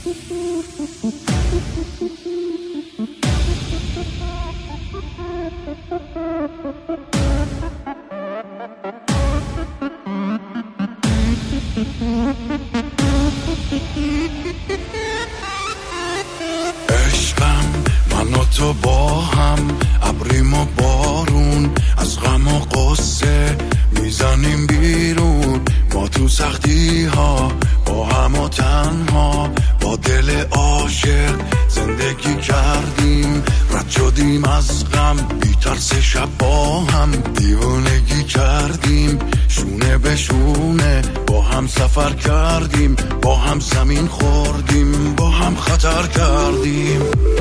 عشقم من و تو با هم، ابریم و بارون، از غم و قصه میزنیم بیرون. ما تو سختی ها با هم و تنها، با دل عاشق زندگی کردیم. رد شدیم از غم بی ترس، شب با هم دیوانگی کردیم. شونه به شونه با هم سفر کردیم، با هم زمین خوردیم، با هم خطر کردیم.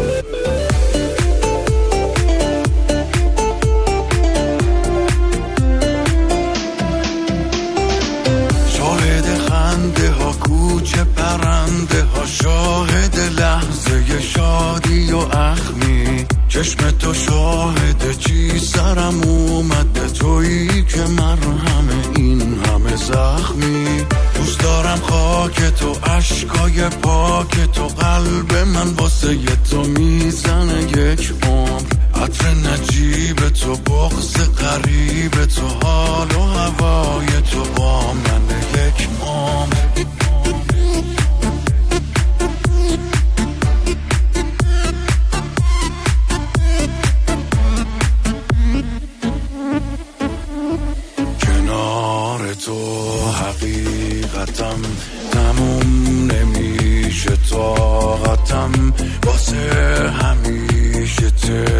شاهد خنده ها، کوچه پرنده ها، شاهد لحظه شادی و اخمی. چشم تو شاهد چی سرم اومده، تویی که مرهم این همه زخمی. دوست دارم خاک تو، عشقای پاک تو، قلب من واسه تو میزنه یک عمر. عطر نجیب تو، بغض غریب تو، حال و هوای تو با من یک عمر. کنار تو حقیقتم تموم نمیشه، طاقتم واسه همیشه